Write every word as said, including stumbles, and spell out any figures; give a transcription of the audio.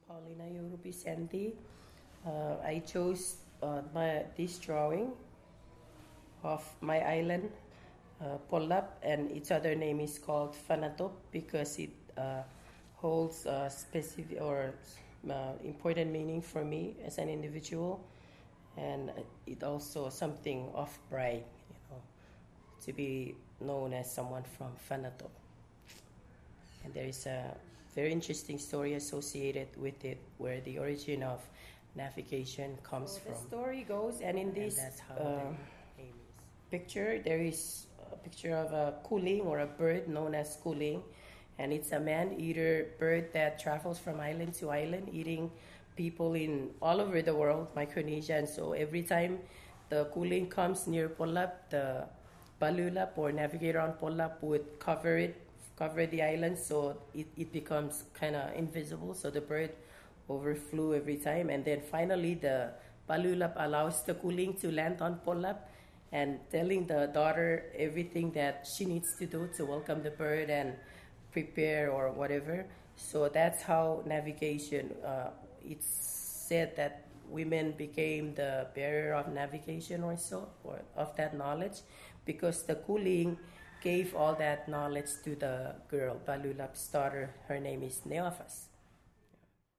Paulina Yorubi Sandy. Uh, I chose uh, my, this drawing of my island, uh, Pollap, and its other name is called Fanatop because it uh, holds a specific or uh, important meaning for me as an individual, and it also something of pride, you know, to be known as someone from Fanatop. And there is a very interesting story associated with it, where the origin of navigation comes so from. The story goes, and in this and uh, picture, there is a picture of a kuling, or a bird known as kuling, and it's a man-eater bird that travels from island to island, eating people in all over the world, Micronesia. And so every time the kuling comes near Pollap, the balulap, or navigator on Pollap, would cover it, cover the island, so it, it becomes kind of invisible, so the bird overflew every time. And then finally the balulap allows the kuling to land on Pollap, and telling the daughter everything that she needs to do to welcome the bird and prepare or whatever. So that's how navigation, uh, it's said that women became the bearer of navigation or so, or of that knowledge, because the kuling gave all that knowledge to the girl, Balulap's daughter. Her name is Neofas.